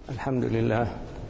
الحمد لله،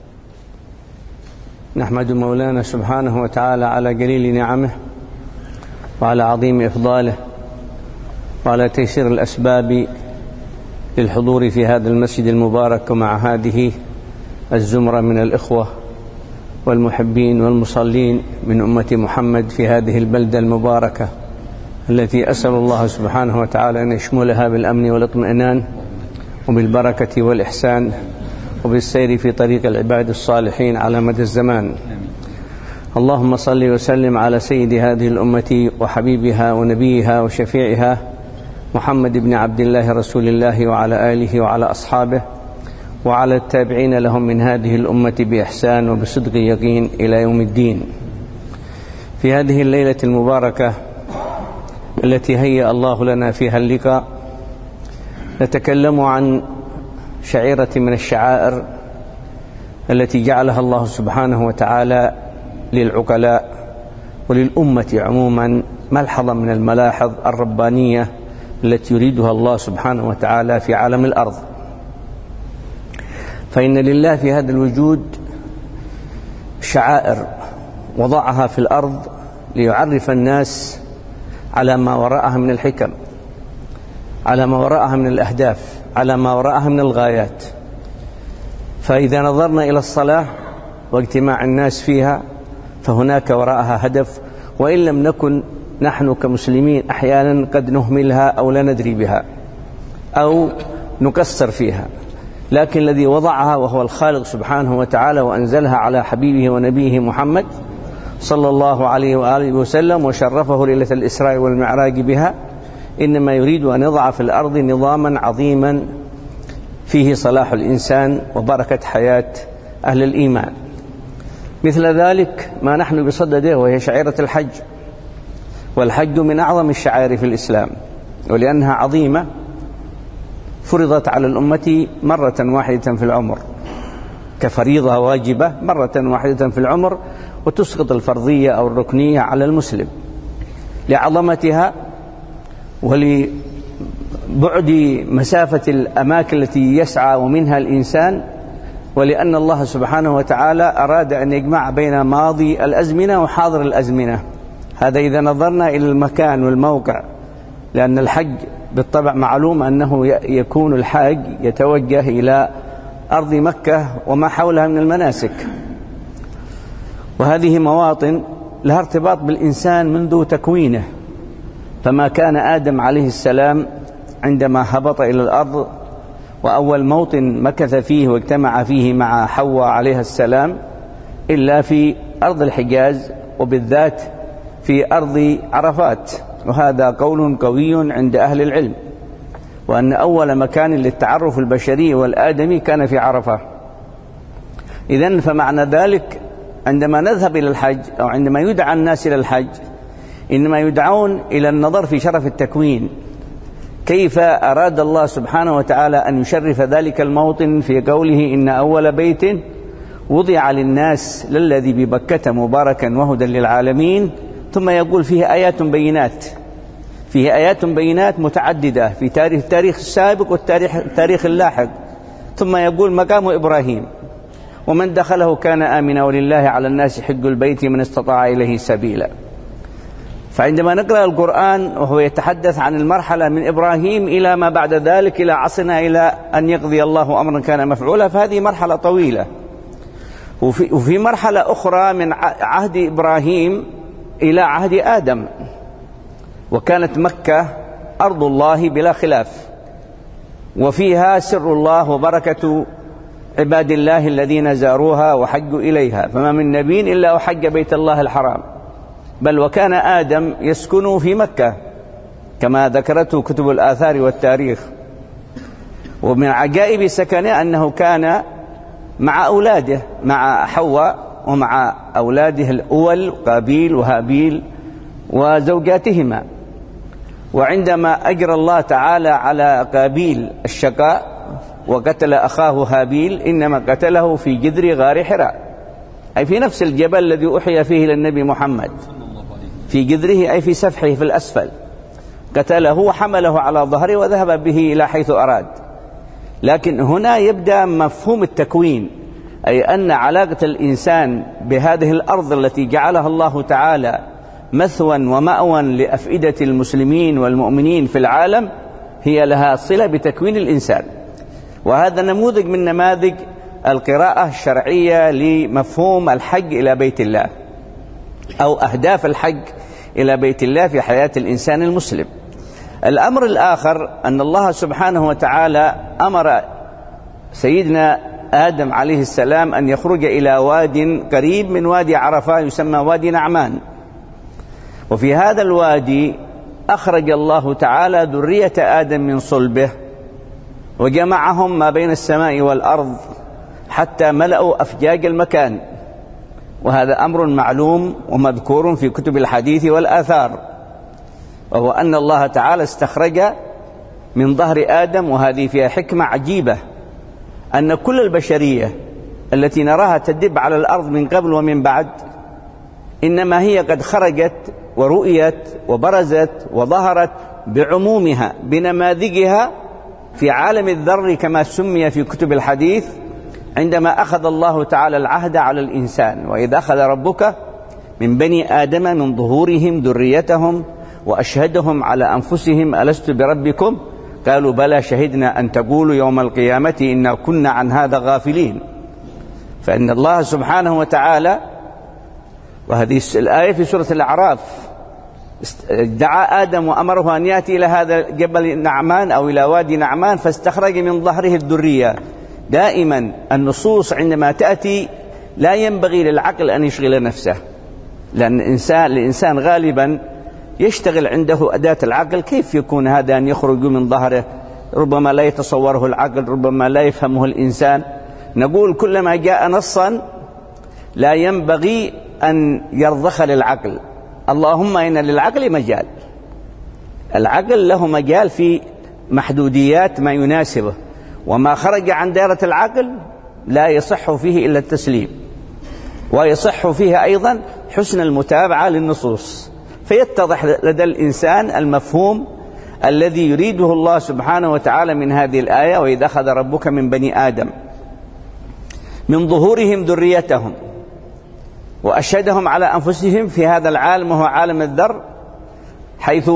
نحمد مولانا سبحانه وتعالى على جليل نعمه وعلى عظيم إفضاله وعلى تيسير الأسباب للحضور في هذا المسجد المبارك ومع هذه الزمرة من الإخوة والمحبين والمصلين من أمة محمد في هذه البلدة المباركة التي أسأل الله سبحانه وتعالى أن يشملها بالأمن والاطمئنان وبالبركة والإحسان وبالسير في طريق العباد الصالحين على مدى الزمان. اللهم صل وسلم على سيد هذه الأمة وحبيبها ونبيها وشفيعها محمد بن عبد الله رسول الله وعلى آله وعلى أصحابه وعلى التابعين لهم من هذه الأمة بإحسان وبصدق يقين إلى يوم الدين. في هذه الليلة المباركة التي هيأ الله لنا فيها اللقاء نتكلم عن شعيرة من الشعائر التي جعلها الله سبحانه وتعالى للعقلاء وللأمة عموما ملحظة من الملاحظ الربانية التي يريدها الله سبحانه وتعالى في عالم الأرض. فإن لله في هذا الوجود شعائر وضعها في الأرض ليعرف الناس على ما وراءها من الحكم، على ما وراءها من الأهداف، على ما وراءها من الغايات. فإذا نظرنا إلى الصلاة واجتماع الناس فيها فهناك وراءها هدف، وإن لم نكن نحن كمسلمين أحيانا قد نهملها أو لا ندري بها أو نقصر فيها، لكن الذي وضعها وهو الخالق سبحانه وتعالى وأنزلها على حبيبه ونبيه محمد صلى الله عليه وآله وسلم وشرفه ليلة الإسراء والمعراج بها، إنما يريد أن يضع في الأرض نظاما عظيما فيه صلاح الإنسان وبركة حياة أهل الإيمان. مثل ذلك ما نحن بصدده وهي شعيرة الحج، والحج من أعظم الشعائر في الإسلام، ولأنها عظيمة فرضت على الأمة مرة واحدة في العمر كفريضة واجبة مرة واحدة في العمر، وتسقط الفرضية أو الركنية على المسلم لعظمتها ولبعد مسافة الأماكن التي يسعى ومنها الإنسان، ولأن الله سبحانه وتعالى أراد أن يجمع بين ماضي الأزمنة وحاضر الأزمنة. هذا إذا نظرنا إلى المكان والموقع، لأن الحج بالطبع معلوم أنه يكون الحاج يتوجه إلى أرض مكة وما حولها من المناسك، وهذه مواطن لها ارتباط بالإنسان منذ تكوينه. فما كان آدم عليه السلام عندما هبط إلى الأرض وأول موطن مكث فيه واجتمع فيه مع حواء عليها السلام إلا في أرض الحجاز، وبالذات في أرض عرفات، وهذا قول قوي عند أهل العلم، وأن أول مكان للتعرف البشري والآدمي كان في عرفة. إذن فمعنى ذلك عندما نذهب إلى الحج أو عندما يدعى الناس إلى الحج إنما يدعون إلى النظر في شرف التكوين، كيف أراد الله سبحانه وتعالى أن يشرف ذلك الموطن في قوله إن أول بيت وضع للناس للذي ببكة مباركا وهدى للعالمين، ثم يقول فيه آيات بينات، فيه آيات بينات متعددة في التاريخ السابق والتاريخ اللاحق، ثم يقول مقام إبراهيم ومن دخله كان آمنا ولله على الناس حج البيت من استطاع إليه سبيلا. فعندما نقرأ القرآن وهو يتحدث عن المرحلة من إبراهيم إلى ما بعد ذلك إلى عصرنا إلى أن يقضي الله أمرا كان مفعولا، فهذه مرحلة طويلة. وفي مرحلة أخرى من عهد إبراهيم إلى عهد آدم، وكانت مكة أرض الله بلا خلاف، وفيها سر الله وبركة عباد الله الذين زاروها وحجوا إليها، فما من نبي إلا وحج بيت الله الحرام، بل وكان آدم يسكن في مكة كما ذكرته كتب الآثار والتاريخ. ومن عجائب سكنه أنه كان مع أولاده، مع حواء ومع أولاده الأول قابيل وهابيل وزوجاتهما. وعندما أجرى الله تعالى على قابيل الشقاء وقتل أخاه هابيل إنما قتله في جذر غار حراء، أي في نفس الجبل الذي أوحي فيه للنبي محمد، في جذره أي في سفحه في الأسفل، قتله وحمله على ظهره وذهب به إلى حيث أراد. لكن هنا يبدأ مفهوم التكوين، أي أن علاقة الإنسان بهذه الأرض التي جعلها الله تعالى مثوى ومأوى لأفئدة المسلمين والمؤمنين في العالم هي لها صلة بتكوين الإنسان. وهذا نموذج من نماذج القراءة الشرعية لمفهوم الحج إلى بيت الله، أو أهداف الحج إلى بيت الله في حياة الإنسان المسلم. الأمر الآخر أن الله سبحانه وتعالى أمر سيدنا آدم عليه السلام أن يخرج إلى واد قريب من وادي عرفة يسمى وادي نعمان، وفي هذا الوادي أخرج الله تعالى ذرية آدم من صلبه وجمعهم ما بين السماء والأرض حتى ملأوا أفجاج المكان، وهذا أمر معلوم ومذكور في كتب الحديث والآثار، وهو أن الله تعالى استخرج من ظهر آدم، وهذه فيها حكمة عجيبة، أن كل البشرية التي نراها تدب على الأرض من قبل ومن بعد إنما هي قد خرجت ورؤيت وبرزت وظهرت بعمومها بنماذجها في عالم الذر كما سمي في كتب الحديث، عندما أخذ الله تعالى العهد على الإنسان: وإذ أخذ ربك من بني آدم من ظهورهم ذريتهم وأشهدهم على أنفسهم ألست بربكم قالوا بلى شهدنا أن تقولوا يوم القيامة إنا كنا عن هذا غافلين. فإن الله سبحانه وتعالى، وهذه الآية في سورة الأعراف، دعا آدم وأمره أن يأتي إلى هذا جبل نعمان أو إلى وادي نعمان فاستخرج من ظهره الذرية. دائما النصوص عندما تأتي لا ينبغي للعقل أن يشغل نفسه، لأن الإنسان غالبا يشتغل عنده أداة العقل، كيف يكون هذا أن يخرج من ظهره؟ ربما لا يتصوره العقل، ربما لا يفهمه الإنسان. نقول كلما جاء نصا لا ينبغي أن يرضخ للعقل، اللهم إن للعقل مجال، العقل له مجال في محدوديات ما يناسبه، وما خرج عن دائرة العقل لا يصح فيه إلا التسليم، ويصح فيه أيضا حسن المتابعة للنصوص، فيتضح لدى الإنسان المفهوم الذي يريده الله سبحانه وتعالى من هذه الآية: وإذا أخذ ربك من بني آدم من ظهورهم ذريتهم وأشهدهم على أنفسهم في هذا العالم وهو عالم الذر، حيث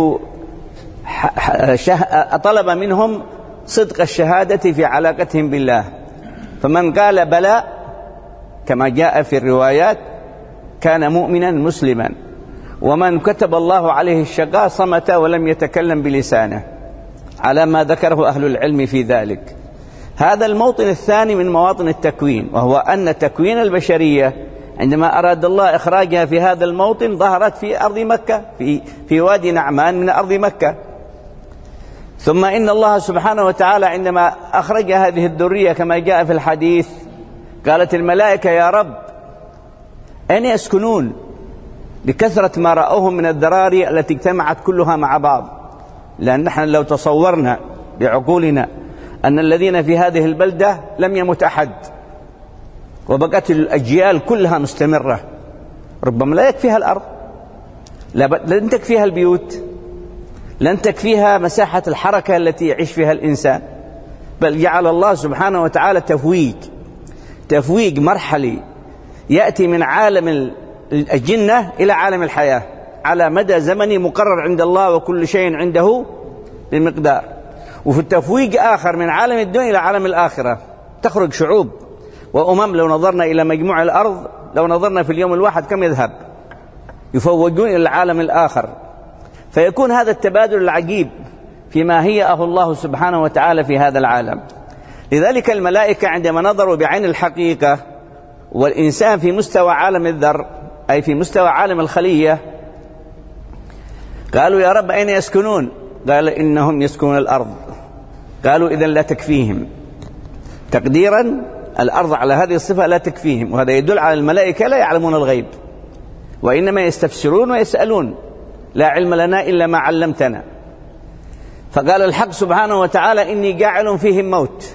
طلب منهم صدق الشهادة في علاقتهم بالله، فمن قال بلى كما جاء في الروايات كان مؤمنا مسلما، ومن كتب الله عليه الشقاء صمت ولم يتكلم بلسانه، على ما ذكره أهل العلم في ذلك. هذا الموطن الثاني من مواطن التكوين، وهو أن تكوين البشرية عندما أراد الله إخراجها في هذا الموطن ظهرت في أرض مكة، في وادي نعمان من أرض مكة. ثم إن الله سبحانه وتعالى عندما أخرج هذه الذرية كما جاء في الحديث قالت الملائكة: يا رب أين يسكنون؟ لكثرة ما رأوه من الذراري التي اجتمعت كلها مع بعض، لأن نحن لو تصورنا بعقولنا أن الذين في هذه البلدة لم يمت أحد وبقت الأجيال كلها مستمرة، ربما لا يكفيها الأرض، لن تكفيها البيوت، لن تكفيها مساحة الحركة التي يعيش فيها الإنسان، بل جعل الله سبحانه وتعالى تفويج مرحلي يأتي من عالم الجنة إلى عالم الحياة على مدى زمني مقرر عند الله، وكل شيء عنده بمقدار. وفي التفويج آخر من عالم الدنيا إلى عالم الآخرة تخرج شعوب وأمم، لو نظرنا إلى مجموع الأرض، لو نظرنا في اليوم الواحد كم يذهب، يفوجون إلى العالم الآخر، فيكون هذا التبادل العجيب فيما هيأه الله سبحانه وتعالى في هذا العالم. لذلك الملائكة عندما نظروا بعين الحقيقة والإنسان في مستوى عالم الذر، أي في مستوى عالم الخلية، قالوا: يا رب أين يسكنون؟ قال: إنهم يسكنون الأرض. قالوا: إذن لا تكفيهم. تقديرا الأرض على هذه الصفة لا تكفيهم، وهذا يدل على الملائكة لا يعلمون الغيب، وإنما يستفسرون ويسألون: لا علم لنا إلا ما علمتنا. فقال الحق سبحانه وتعالى: إني جاعل فيهم موت.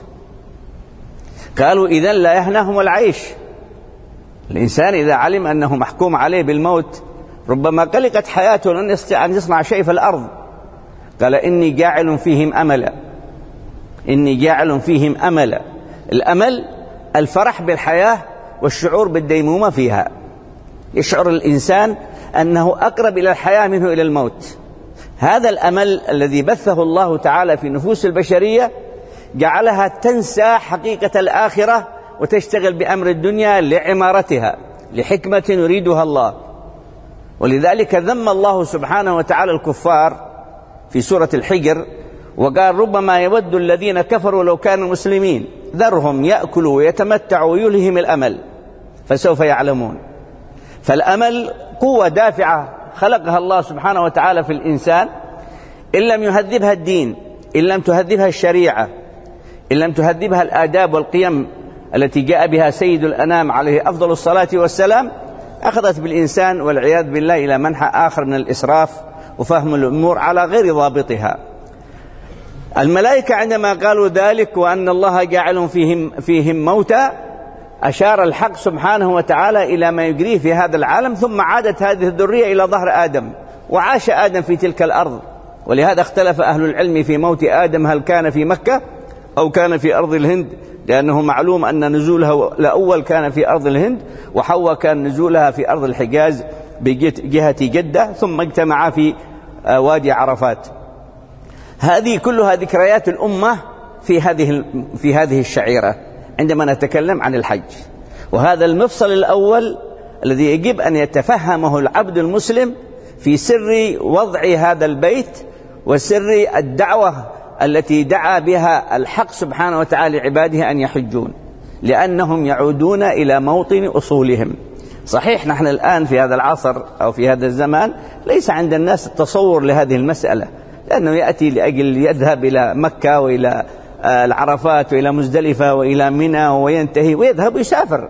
قالوا: إذن لا يهناهم العيش. الإنسان إذا علم أنه محكوم عليه بالموت ربما قلقت حياته، لن يستطيع أن يصنع شيء في الأرض. قال: إني جاعل فيهم أملا. إني جاعل فيهم أملا. الأمل الفرح بالحياة والشعور بالديمومة فيها. يشعر الإنسان أنه أقرب إلى الحياة منه إلى الموت. هذا الأمل الذي بثه الله تعالى في نفوس البشرية جعلها تنسى حقيقة الآخرة وتشتغل بأمر الدنيا لعمارتها لحكمة يريدها الله. ولذلك ذم الله سبحانه وتعالى الكفار في سورة الحجر وقال ربما يود الذين كفروا لو كانوا مسلمين ذرهم يأكلوا ويتمتعوا ويلهم الأمل فسوف يعلمون. فالأمل قوة دافعة خلقها الله سبحانه وتعالى في الإنسان، إن لم يهذبها الدين، إن لم تهذبها الشريعة، إن لم تهذبها الآداب والقيم التي جاء بها سيد الأنام عليه أفضل الصلاة والسلام، أخذت بالإنسان والعياذ بالله إلى منحى آخر من الإسراف وفهم الأمور على غير ضابطها. الملائكة عندما قالوا ذلك وأن الله جاعل فيهم موتى، أشار الحق سبحانه وتعالى إلى ما يجريه في هذا العالم، ثم عادت هذه الذرية إلى ظهر آدم وعاش آدم في تلك الأرض. ولهذا اختلف أهل العلم في موت آدم، هل كان في مكة أو كان في أرض الهند، لأنه معلوم أن نزوله الأول كان في أرض الهند، وحواء كان نزولها في أرض الحجاز بجهة جدة، ثم اجتمعا في وادي عرفات. هذه كلها ذكريات الأمة في هذه الشعيرة عندما نتكلم عن الحج. وهذا المفصل الأول الذي يجب أن يتفهمه العبد المسلم في سر وضع هذا البيت وسر الدعوة التي دعا بها الحق سبحانه وتعالى لعباده أن يحجون، لأنهم يعودون إلى موطن أصولهم. صحيح نحن الآن في هذا العصر أو في هذا الزمان ليس عند الناس التصور لهذه المسألة، لأنه يأتي لأجل يذهب إلى مكة وإلى العرفات وإلى مزدلفة وإلى منى وينتهي ويذهب ويسافر.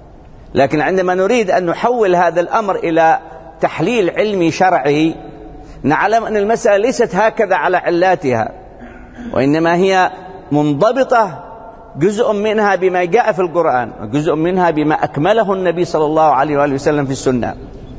لكن عندما نريد أن نحول هذا الأمر إلى تحليل علمي شرعي، نعلم أن المسألة ليست هكذا على علاتها، وإنما هي منضبطة، جزء منها بما جاء في القرآن وجزء منها بما أكمله النبي صلى الله عليه وآله وسلم في السنة.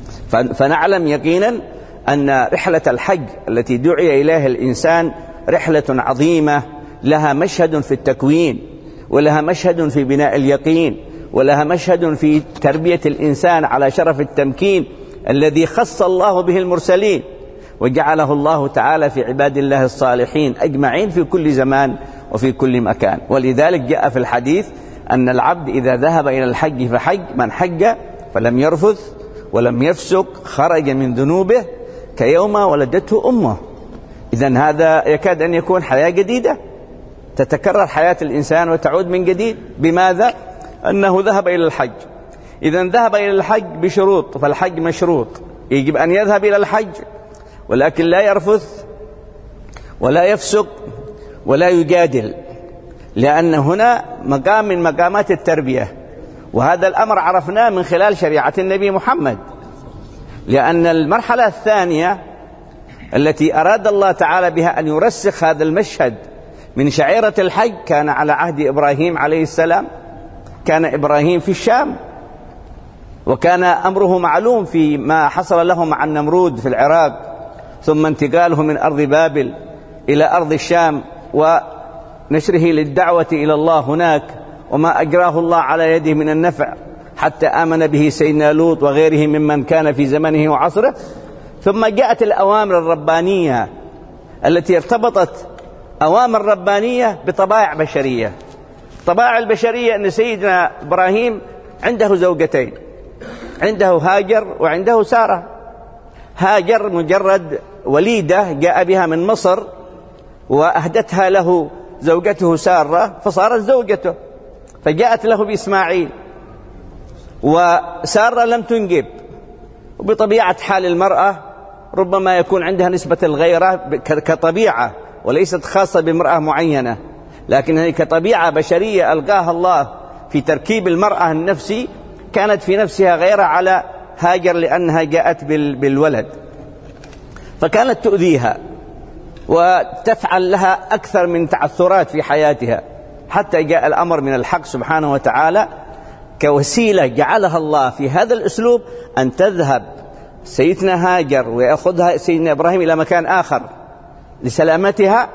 فنعلم يقينا أن رحلة الحج التي دعي إليها الإنسان رحلة عظيمة، لها مشهد في التكوين، ولها مشهد في بناء اليقين، ولها مشهد في تربية الإنسان على شرف التمكين الذي خص الله به المرسلين وجعله الله تعالى في عباد الله الصالحين أجمعين في كل زمان وفي كل مكان. ولذلك جاء في الحديث أن العبد إذا ذهب إلى الحج فحج، من حج فلم يرفث ولم يفسق خرج من ذنوبه كيوم ولدته أمه. إذن هذا يكاد أن يكون حياة جديدة، تتكرر حياة الإنسان وتعود من جديد. بماذا؟ أنه ذهب إلى الحج. إذن ذهب إلى الحج بشروط، فالحج مشروط، يجب أن يذهب إلى الحج ولكن لا يرفث ولا يفسق ولا يجادل، لأن هنا مقام من مقامات التربية، وهذا الأمر عرفناه من خلال شريعة النبي محمد. لأن المرحلة الثانية التي أراد الله تعالى بها أن يرسخ هذا المشهد من شعيرة الحج كان على عهد إبراهيم عليه السلام. كان إبراهيم في الشام، وكان أمره معلوم في ما حصل له مع النمرود في العراق، ثم انتقاله من أرض بابل إلى أرض الشام ونشره للدعوة إلى الله هناك، وما أجراه الله على يده من النفع حتى آمن به سيدنا لوط وغيره ممن كان في زمنه وعصره. ثم جاءت الأوامر الربانية التي ارتبطت أوامر ربانية بطبائع بشرية. الطبائع البشرية أن سيدنا إبراهيم عنده زوجتين، عنده هاجر وعنده سارة. هاجر مجرد وليدة جاء بها من مصر وأهدتها له زوجته سارة فصارت زوجته، فجاءت له بإسماعيل. وسارة لم تنجب، وبطبيعة حال المرأة ربما يكون عندها نسبة الغيرة كطبيعة وليست خاصة بامرأة معينة، لكن هي كطبيعة بشرية ألقاها الله في تركيب المرأة النفسي، كانت في نفسها غيرة على هاجر لأنها جاءت بالولد، فكانت تؤذيها وتفعل لها أكثر من تعثرات في حياتها، حتى جاء الأمر من الحق سبحانه وتعالى كوسيلة جعلها الله في هذا الأسلوب أن تذهب سيدنا هاجر ويأخذها سيدنا إبراهيم إلى مكان آخر لسلامتها،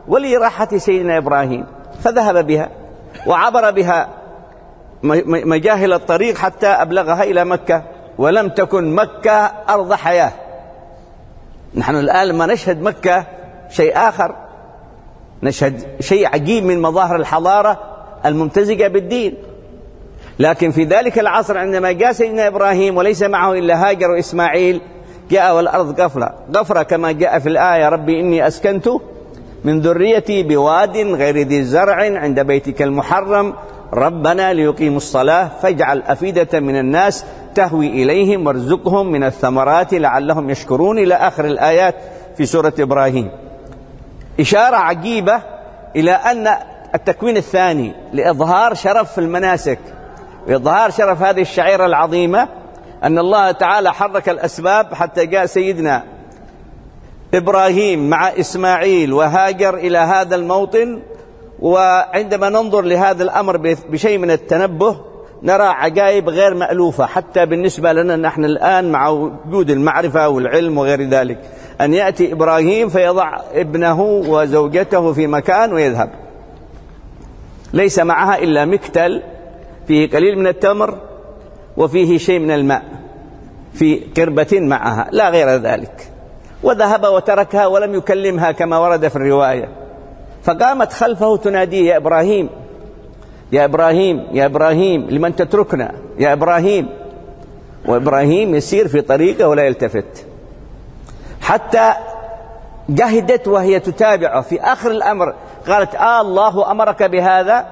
ولراحة سيدنا إبراهيم، فذهب بها وعبر بها مجاهل الطريق حتى أبلغها إلى مكة، ولم تكن مكة أرض حياة. نحن الآن لما نشهد مكة شيء آخر، نشهد شيء عجيب من مظاهر الحضارة الممتزجة بالدين. لكن في ذلك العصر عندما جاء سيدنا إبراهيم وليس معه إلا هاجر وإسماعيل، جاء والأرض غفرة كما جاء في الآية: ربي إني أسكنت من ذريتي بواد غير ذي زرع عند بيتك المحرم ربنا ليقيموا الصلاة فاجعل أفئدة من الناس تهوي إليهم وارزقهم من الثمرات لعلهم يشكرون، إلى آخر الآيات في سورة إبراهيم. إشارة عجيبة إلى أن التكوين الثاني لإظهار شرف في المناسك وإظهار شرف هذه الشعيرة العظيمة، أن الله تعالى حرك الأسباب حتى جاء سيدنا إبراهيم مع إسماعيل وهاجر إلى هذا الموطن. وعندما ننظر لهذا الأمر بشيء من التنبه نرى عجائب غير مألوفة حتى بالنسبة لنا نحن الآن مع وجود المعرفة والعلم وغير ذلك، أن يأتي إبراهيم فيضع ابنه وزوجته في مكان ويذهب، ليس معها إلا مكتل فيه قليل من التمر وفيه شيء من الماء في قربة معها، لا غير ذلك، وذهب وتركها ولم يكلمها كما ورد في الرواية. فقامت خلفه تناديه: يا إبراهيم يا إبراهيم يا إبراهيم لمن تتركنا يا إبراهيم. وإبراهيم يسير في طريقه ولا يلتفت، حتى جهدت وهي تتابعه. في آخر الأمر قالت: الله أمرك بهذا؟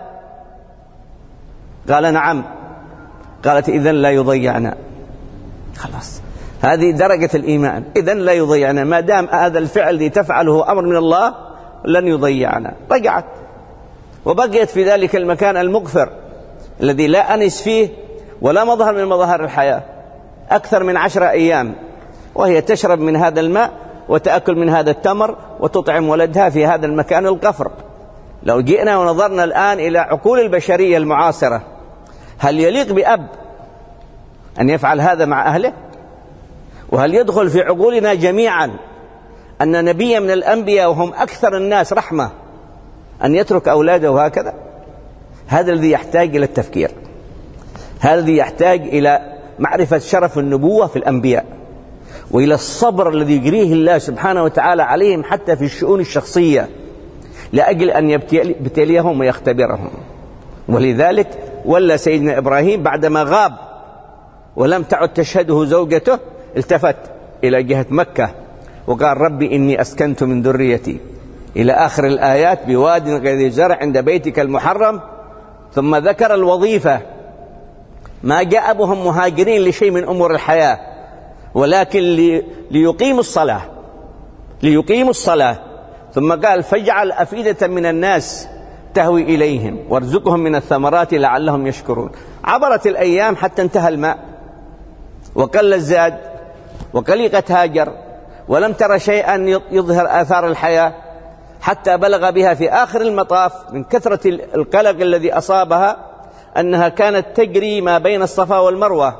قال: نعم. قالت: إذن لا يضيعنا. خلاص، هذه درجة الإيمان، إذن لا يضيعنا، ما دام هذا الفعل الذي تفعله أمر من الله لن يضيعنا. رجعت وبقيت في ذلك المكان المغفر الذي لا أنس فيه ولا مظهر من مظاهر الحياة أكثر من 10 أيام، وهي تشرب من هذا الماء وتأكل من هذا التمر وتطعم ولدها في هذا المكان القفر. لو جئنا ونظرنا الآن إلى عقول البشرية المعاصرة، هل يليق بأب أن يفعل هذا مع أهله؟ وهل يدخل في عقولنا جميعا أن نبيا من الأنبياء وهم أكثر الناس رحمة أن يترك أولاده هكذا؟ هذا الذي يحتاج إلى التفكير، هذا الذي يحتاج إلى معرفة شرف النبوة في الأنبياء، وإلى الصبر الذي يجريه الله سبحانه وتعالى عليهم حتى في الشؤون الشخصية لأجل أن يبتليهم ويختبرهم. ولذلك ولى سيدنا إبراهيم بعدما غاب ولم تعد تشهده زوجته، التفت إلى جهة مكة وقال: ربي إني أسكنت من ذريتي، إلى آخر الآيات: بواد غير ذي زرع عند بيتك المحرم. ثم ذكر الوظيفة، ما جاء بهم مهاجرين لشيء من أمور الحياة، ولكن ليقيموا الصلاة. ثم قال: فاجعل أفئدة من الناس تهوي إليهم وارزقهم من الثمرات لعلهم يشكرون. عبرت الأيام حتى انتهى الماء وقل الزاد وقلقت هاجر ولم تر شيئا يظهر آثار الحياة، حتى بلغ بها في آخر المطاف من كثرة القلق الذي أصابها أنها كانت تجري ما بين الصفا والمروة،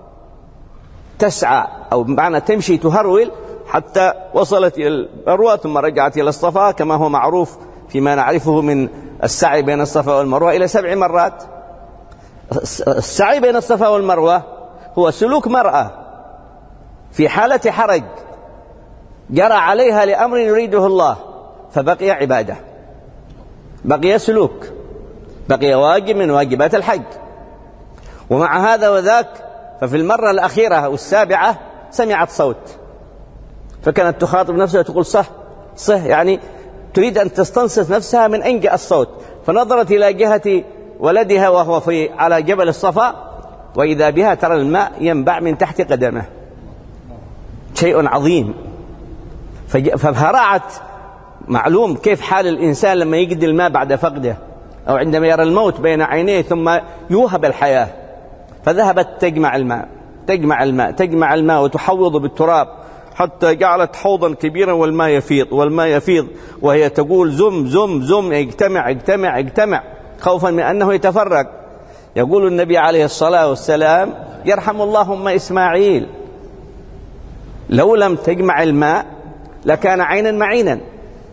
تسعى أو بمعنى تمشي تهرول حتى وصلت إلى المروة ثم رجعت إلى الصفا، كما هو معروف فيما نعرفه من السعي بين الصفا والمروة إلى 7 مرات. السعي بين الصفا والمروة هو سلوك مرأة في حالة حرج جرى عليها لأمر يريده الله، فبقي عبادة، بقي سلوك، بقي واجب من واجبات الحج. ومع هذا وذاك ففي المرة الأخيرة والسابعة سمعت صوت، فكانت تخاطب نفسها تقول: صح يعني تريد أن تستنصت نفسها من أين جاء الصوت. فنظرت إلى جهة ولدها وهو على جبل الصفا، وإذا بها ترى الماء ينبع من تحت قدمه، شيء عظيم. فهرعت. معلوم كيف حال الإنسان لما يجد الماء بعد فقده أو عندما يرى الموت بين عينيه ثم يوهب الحياة. فذهبت تجمع الماء وتحوض بالتراب حتى جعلت حوضا كبيرا والماء يفيض وهي تقول: زم زم زم، اجتمع، خوفا من أنه يتفرق. يقول النبي عليه الصلاة والسلام: يرحم اللهم إسماعيل، لو لم تجمع الماء لكان عينا معينا.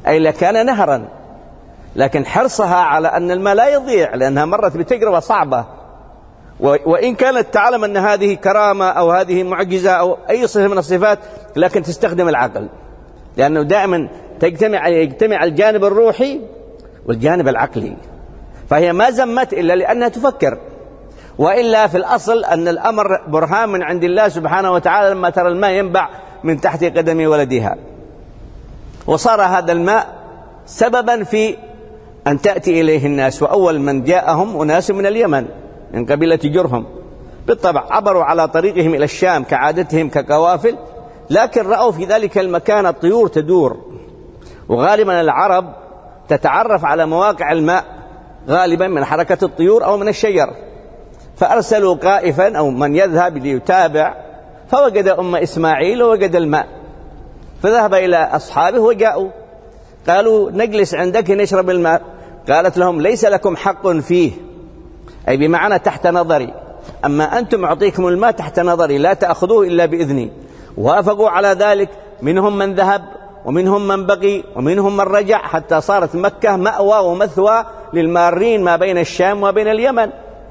أي لكان نهرا، لكن حرصها على أن الماء لا يضيع لأنها مرت بتجربة صعبة، وإن كانت تعلم أن هذه كرامة أو هذه معجزة أو أي صفة من الصفات، لكن تستخدم العقل، لأنه دائما يجتمع الجانب الروحي والجانب العقلي، فهي ما زمت إلا لأنها تفكر، وإلا في الأصل أن الأمر برهان من عند الله سبحانه وتعالى لما ترى الماء ينبع من تحت قدم ولدها. وصار هذا الماء سببا في أن تأتي إليه الناس، وأول من جاءهم أناس من اليمن من قبيلة جرهم، بالطبع عبروا على طريقهم إلى الشام كعادتهم كقوافل، لكن رأوا في ذلك المكان الطيور تدور، وغالبا العرب تتعرف على مواقع الماء غالبا من حركة الطيور أو من الشجر، فأرسلوا قائفا أو من يذهب ليتابع، فوجد أم إسماعيل ووجد الماء، فذهب إلى أصحابه وجاءوا قالوا نجلس عندك نشرب الماء، قالت لهم ليس لكم حق فيه، أي بمعنى تحت نظري، أما أنتم أعطيكم الماء تحت نظري لا تأخذوه إلا بإذني. وافقوا على ذلك، منهم من ذهب ومنهم من بقي ومنهم من رجع، حتى صارت مكة مأوى ومثوى للمارين ما بين الشام وبين اليمن،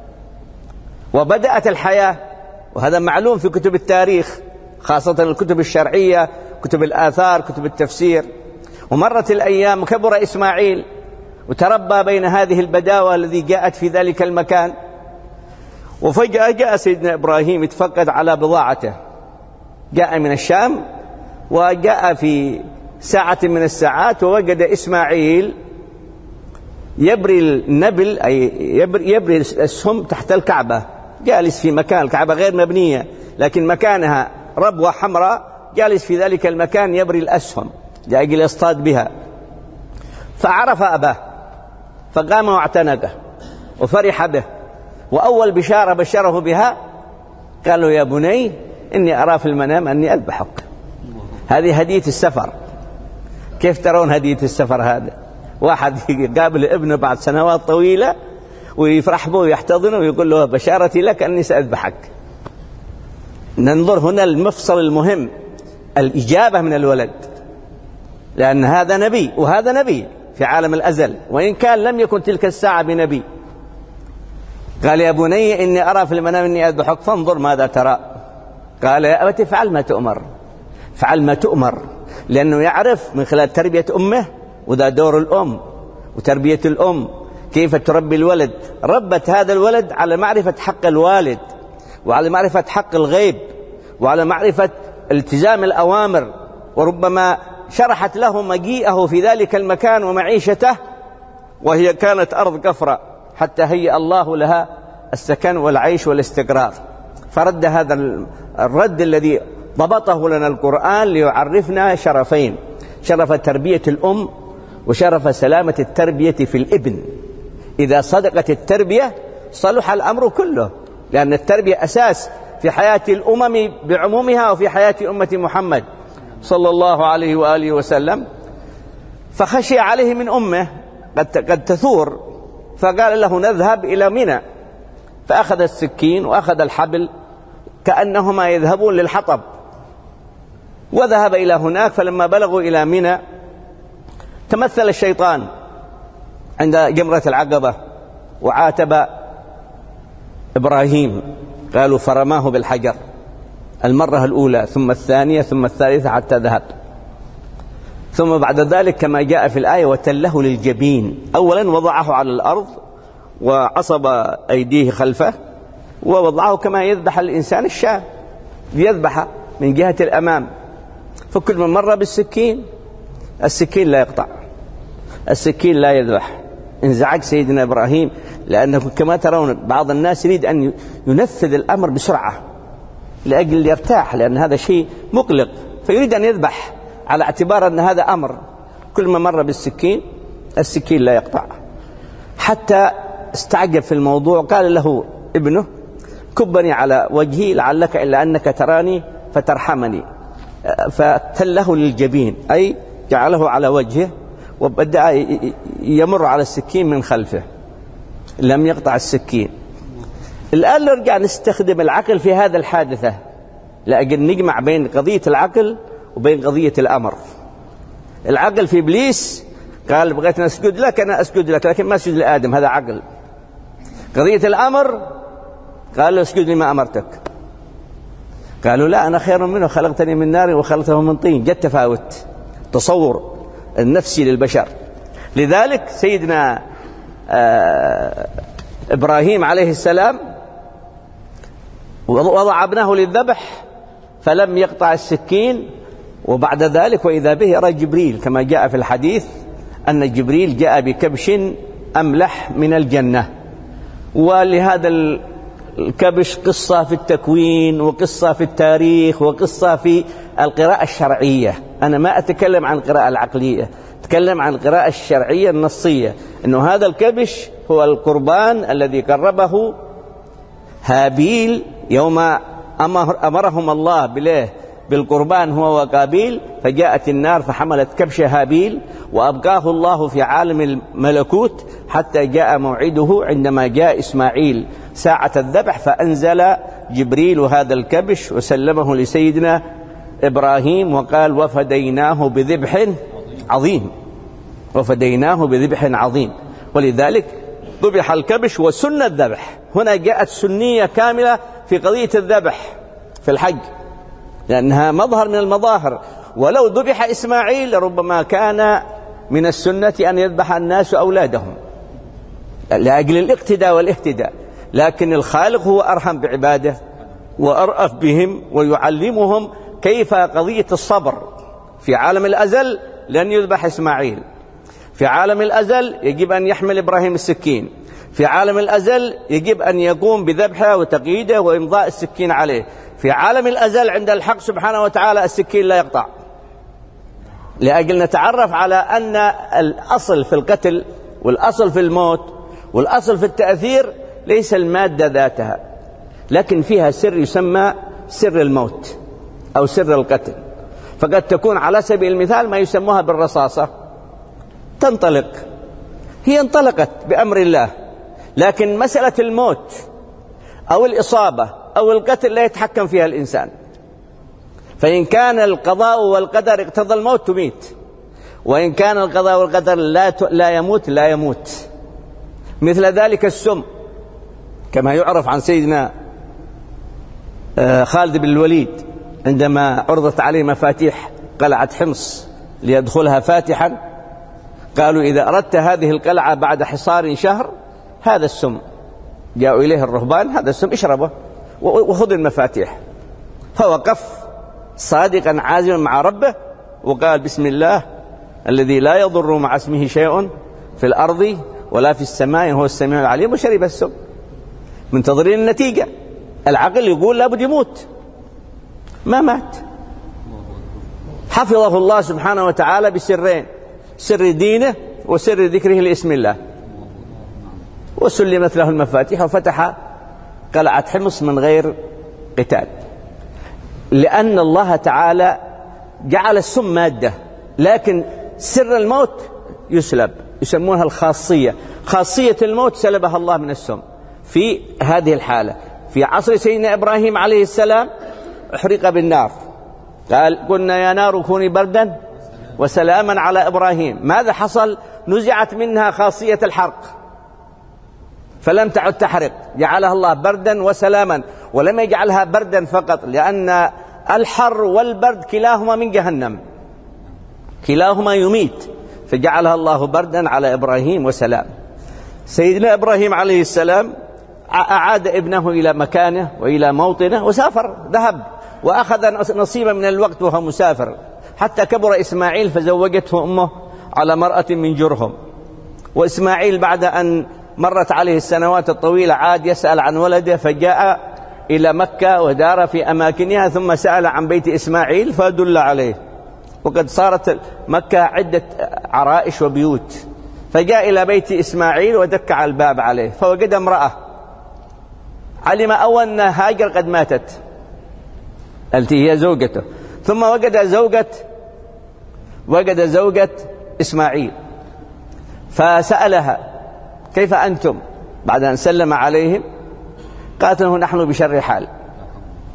وبدأت الحياة، وهذا معلوم في كتب التاريخ خاصة الكتب الشرعية، كتب الآثار، كتب التفسير. ومرت الأيام وكبر إسماعيل وتربى بين هذه البداوة الذي جاءت في ذلك المكان، وفجأة جاء سيدنا إبراهيم يتفقد على بضاعته، جاء من الشام وجاء في ساعة من الساعات ووجد إسماعيل يبري النبل، أي يبري السهم تحت الكعبة، جالس في مكان الكعبة غير مبنية لكن مكانها ربوة حمراء، جالس في ذلك المكان يبري الأسهم لأجل يصطاد بها، فعرف أباه فقام واعتنقه وفرح به، وأول بشارة بشره بها قال له يا بني إني أرى في المنام أني أذبحك. هذه هدية السفر. كيف ترون هدية السفر؟ هذا واحد يقابل ابنه بعد سنوات طويلة ويفرح به ويحتضنه ويقول له بشارتي لك أني سأذبحك. ننظر هنا المفصل المهم، الإجابة من الولد، لأن هذا نبي وهذا نبي في عالم الأزل، وإن كان لم يكن تلك الساعة بنبي. قال يا بني إني أرى في المنام إني أذبحك فانظر ماذا ترى. قال يا أبت فعل ما تؤمر، فعل ما تؤمر، لأنه يعرف من خلال تربية أمه، وذا دور الأم وتربية الأم كيف تربي الولد. ربت هذا الولد على معرفة حق الوالد، وعلى معرفة حق الغيب، وعلى معرفة التزام الأوامر، وربما شرحت له مجيئه في ذلك المكان ومعيشته، وهي كانت أرض كفرة حتى هيأ الله لها السكن والعيش والاستقرار. فرد هذا الرد الذي ضبطه لنا القرآن ليعرفنا شرفين: شرف تربية الأم، وشرف سلامة التربية في الابن. إذا صدقت التربية صلح الأمر كله، لأن التربية أساس في حياة الأمم بعمومها وفي حياة أمة محمد صلى الله عليه وآله وسلم. فخشي عليه من أمه قد تثور، فقال له نذهب إلى منى، فأخذ السكين وأخذ الحبل كأنهما يذهبون للحطب، وذهب إلى هناك. فلما بلغوا إلى منى تمثل الشيطان عند جمرة العقبة وعاتب إبراهيم، قالوا فرماه بالحجر المرة الأولى ثم الثانية ثم الثالثة حتى ذهب. ثم بعد ذلك كما جاء في الآية وتله للجبين، أولا وضعه على الأرض وعصب أيديه خلفه، ووضعه كما يذبح الإنسان الشاة، يذبح من جهة الأمام. فكل من مر بالسكين السكين لا يقطع، السكين لا يذبح. انزعج سيدنا إبراهيم، لأنه كما ترون بعض الناس يريد أن ينفذ الأمر بسرعة لأجل يرتاح، لأن هذا شيء مقلق، فيريد أن يذبح على اعتبار أن هذا أمر. كل ما مر بالسكين السكين لا يقطع، حتى استعجب في الموضوع. قال له ابنه كبني على وجهي لعلك إلا أنك تراني فترحمني، فتله للجبين أي جعله على وجهه، وبدأ يمر على السكين من خلفه، لم يقطع السكين. الآن نرجع نستخدم العقل في هذا الحادثة لأجل نجمع بين قضية العقل وبين قضية الأمر. العقل في إبليس قال بغيت أسجد لك أنا أسجد لك، لكن ما أسجد لآدم، هذا عقل. قضية الأمر قال له اسجد لما أمرتك، قالوا لا أنا خير منه، خلقتني من نار وخلقته من طين. جد تفاوت تصور النفسي للبشر. لذلك سيدنا إبراهيم عليه السلام وضع ابنه للذبح فلم يقطع السكين، وبعد ذلك وإذا به يرى جبريل، كما جاء في الحديث أن جبريل جاء بكبش أملح من الجنة. ولهذا الكبش قصة في التكوين، وقصة في التاريخ، وقصة في القراءة الشرعية. أنا ما أتكلم عن القراءة العقلية، أتكلم عن القراءة الشرعية النصية، أنه هذا الكبش هو القربان الذي قربه هابيل يوم أمرهم الله بالقربان هو وقابيل، فجاءت النار فحملت كبش هابيل وأبقاه الله في عالم الملكوت حتى جاء موعده عندما جاء إسماعيل ساعة الذبح، فأنزل جبريل هذا الكبش وسلمه لسيدنا إبراهيم وقال وفديناه بذبح عظيم، وفديناه بذبح عظيم. ولذلك ذبح الكبش وسنة الذبح. هنا جاءت سنية كاملة في قضية الذبح في الحج، لأنها مظهر من المظاهر. ولو ذبح إسماعيل ربما كان من السنة أن يذبح الناس أولادهم لأجل الاقتداء والاهتداء، لكن الخالق هو أرحم بعباده وأرأف بهم ويعلمهم كيف قضية الصبر. في عالم الأزل لن يذبح إسماعيل، في عالم الأزل يجب أن يحمل إبراهيم السكين، في عالم الأزل يجب أن يقوم بذبحه وتقييده وإمضاء السكين عليه. في عالم الأزل عند الحق سبحانه وتعالى السكين لا يقطع، لأجل نتعرف على أن الأصل في القتل والأصل في الموت والأصل في التأثير ليس المادة ذاتها، لكن فيها سر يسمى سر الموت أو سر القتل. فقد تكون على سبيل المثال ما يسموها بالرصاصة، تنطلق، هي انطلقت بأمر الله، لكن مسألة الموت أو الإصابة أو القتل لا يتحكم فيها الإنسان. فإن كان القضاء والقدر اقتضى الموت تميت، وإن كان القضاء والقدر لا يموت لا يموت. مثل ذلك السم، كما يعرف عن سيدنا خالد بن الوليد عندما عرضت عليه مفاتيح قلعة حمص ليدخلها فاتحا، قالوا إذا أردت هذه القلعة بعد حصار شهر هذا السم، جاءوا إليه الرهبان هذا السم اشربه وخذ المفاتيح. فوقف صادقا عازما مع ربه وقال بسم الله الذي لا يضر مع اسمه شيء في الأرض ولا في السماء هو السميع العليم، وشرب السم. منتظرين النتيجة. العقل يقول لابد يموت، ما مات. حفظه الله سبحانه وتعالى بسرين، سر دينه وسر ذكره لاسم الله، وسلمت له المفاتيح وفتح قلعة حمص من غير قتال، لأن الله تعالى جعل السم مادة، لكن سر الموت يسلب، يسمونها الخاصية. خاصية الموت سلبها الله من السم. في هذه الحالة في عصر سيدنا إبراهيم عليه السلام احرق بالنار، قال قلنا يا نار كوني بردا وسلاما على إبراهيم. ماذا حصل؟ نزعت منها خاصية الحرق فلم تعد تحرق، جعلها الله بردا وسلاما، ولم يجعلها بردا فقط، لأن الحر والبرد كلاهما من جهنم، كلاهما يميت، فجعلها الله بردا على إبراهيم وسلام. سيدنا إبراهيم عليه السلام أعاد ابنه إلى مكانه وإلى موطنه وسافر، ذهب وأخذ نصيبا من الوقت وهو مسافر، حتى كبر إسماعيل فزوجته أمه على مرأة من جرهم. وإسماعيل بعد أن مرت عليه السنوات الطويلة عاد يسأل عن ولده، فجاء إلى مكة ودار في أماكنها، ثم سأل عن بيت إسماعيل فدل عليه، وقد صارت مكة عدة عرائش وبيوت. فجاء إلى بيت إسماعيل ودك على الباب عليه فوجد امرأة، علم أول أن هاجر قد ماتت التي هي زوجته، ثم وجد زوجة إسماعيل فسألها كيف أنتم بعد أن سلم عليهم؟ قالت له نحن بشر حال،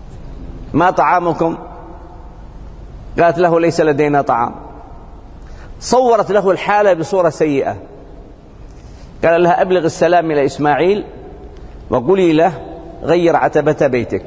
ما طعامكم؟ قالت له ليس لدينا طعام. صورت له الحالة بصورة سيئة. قال لها أبلغ السلام إلى إسماعيل وقولي له غير عتبة بيتك.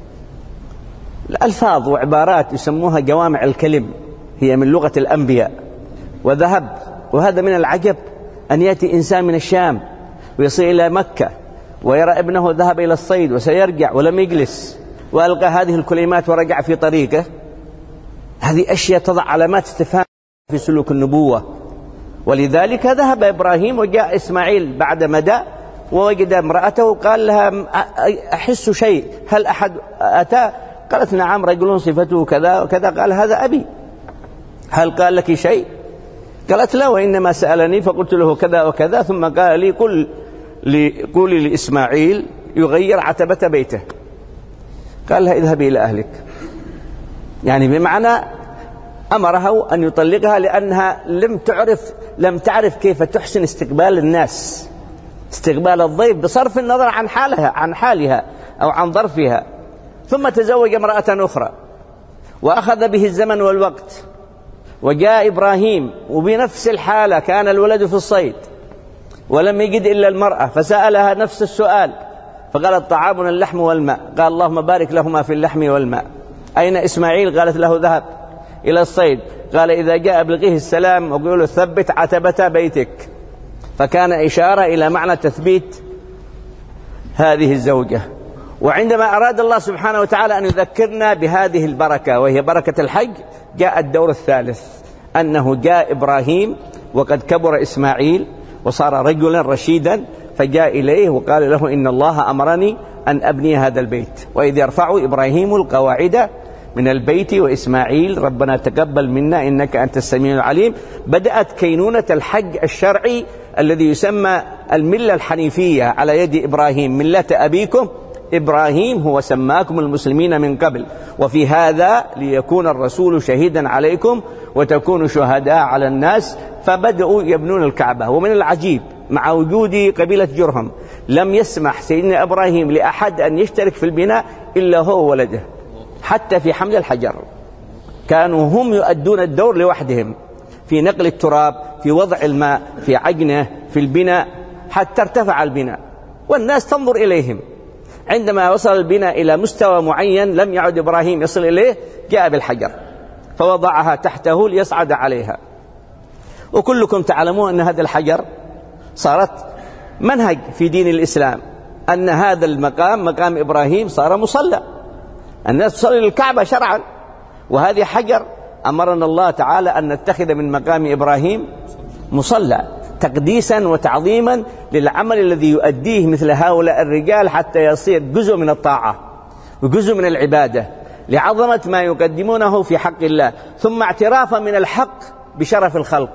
الألفاظ وعبارات يسموها جوامع الكلم، هي من لغة الأنبياء. وذهب، وهذا من العجب أن يأتي إنسان من الشام ويصل إلى مكة ويرى ابنه ذهب إلى الصيد وسيرجع ولم يجلس، وألقى هذه الكلمات ورجع في طريقه. هذه أشياء تضع علامات استفهام في سلوك النبوة. ولذلك ذهب إبراهيم وجاء إسماعيل بعد مدى ووجد امرأته، قال لها أحس شيء، هل أحد أتى؟ قالت نعم، رجل صفته كذا وكذا. قال هذا أبي، هل قال لك شيء؟ قالت لا، وإنما سألني فقلت له كذا وكذا، ثم قال لي قولي لإسماعيل يغير عتبة بيته. قال لها اذهبي إلى أهلك، يعني بمعنى أمرها أن يطلقها لأنها لم تعرف كيف تحسن استقبال الناس، استقبال الضيف بصرف النظر عن حالها أو عن ظرفها. ثم تزوج امرأة أخرى وأخذ به الزمن والوقت، وجاء إبراهيم وبنفس الحالة، كان الولد في الصيد ولم يجد إلا المرأة، فسألها نفس السؤال فقالت طعامنا اللحم والماء. قال اللهم بارك لهما في اللحم والماء. أين إسماعيل؟ قالت له ذهب إلى الصيد. قال إذا جاء أبلغيه السلام وقول له ثبت عتبة بيتك. فكان إشارة إلى معنى تثبيت هذه الزوجة. وعندما أراد الله سبحانه وتعالى أن يذكرنا بهذه البركة وهي بركة الحج، جاء الدور الثالث، أنه جاء إبراهيم وقد كبر إسماعيل وصار رجلا رشيدا، فجاء إليه وقال له إن الله أمرني أن أبني هذا البيت، وإذ يرفع إبراهيم القواعد من البيت وإسماعيل ربنا تقبل منا إنك أنت السميع العليم. بدأت كينونة الحج الشرعي الذي يسمى الملة الحنيفية على يد إبراهيم، ملة أبيكم إبراهيم هو سماكم المسلمين من قبل، وفي هذا ليكون الرسول شهيدا عليكم وتكونوا شهداء على الناس. فبدأوا يبنون الكعبة. ومن العجيب مع وجود قبيلة جرهم لم يسمح سيدنا إبراهيم لأحد أن يشترك في البناء إلا هو وولده، حتى في حمل الحجر كانوا هم يؤدون الدور لوحدهم، في نقل التراب، في وضع الماء، في عجنه، في البناء، حتى ارتفع البناء والناس تنظر إليهم. عندما وصل البناء إلى مستوى معين لم يعد إبراهيم يصل إليه، جاء بالحجر فوضعها تحته ليصعد عليها. وكلكم تعلمون أن هذا الحجر صارت منهج في دين الإسلام، أن هذا المقام مقام إبراهيم صار مصلى، الناس تصلي للكعبة شرعا، وهذه حجر أمرنا الله تعالى أن نتخذ من مقام إبراهيم مصلى تقديسا وتعظيما للعمل الذي يؤديه مثل هؤلاء الرجال، حتى يصير جزء من الطاعة وجزء من العبادة لعظمة ما يقدمونه في حق الله، ثم اعترافا من الحق بشرف الخلق،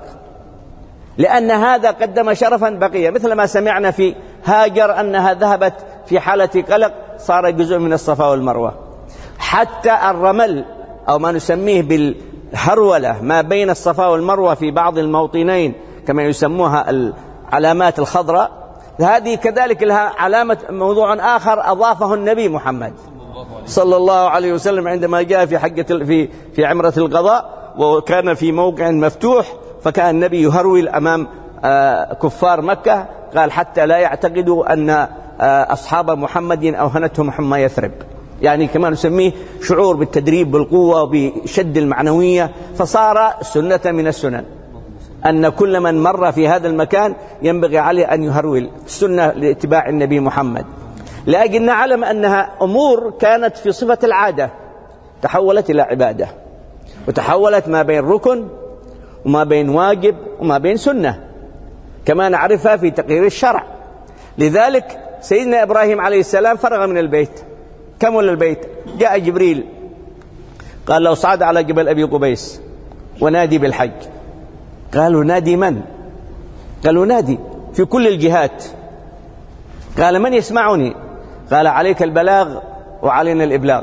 لأن هذا قدم شرفا بقية، مثل ما سمعنا في هاجر أنها ذهبت في حالة قلق صار جزء من الصفا والمروة. حتى الرمل أو ما نسميه بالهرولة ما بين الصفا والمروة في بعض الموطنين كما يسموها العلامات الخضراء، هذه كذلك لها علامة. موضوع آخر أضافه النبي محمد صلى الله عليه وسلم عندما جاء في حجة في عمرة القضاء، وكان في موقع مفتوح، فكان النبي يهرول أمام كفار مكة، قال حتى لا يعتقدوا أن أصحاب محمد أوهنتهم حمى يثرب، يعني كما نسميه شعور بالتدريب بالقوة وبشد المعنوية. فصار سنة من السنن أن كل من مر في هذا المكان ينبغي عليه أن يهرول، سنة لاتباع النبي محمد، لأجل نعلم أنها أمور كانت في صفة العادة تحولت إلى عبادة، وتحولت ما بين ركن وما بين واجب وما بين سنة كما نعرفها في تقرير الشرع. لذلك سيدنا إبراهيم عليه السلام فرغ من البيت، كمل البيت، جاء جبريل قال له صعد على جبل أبي قبيس ونادي بالحج. قالوا نادي من؟ قالوا نادي في كل الجهات. قال من يسمعني؟ قال عليك البلاغ وعلينا الإبلاغ.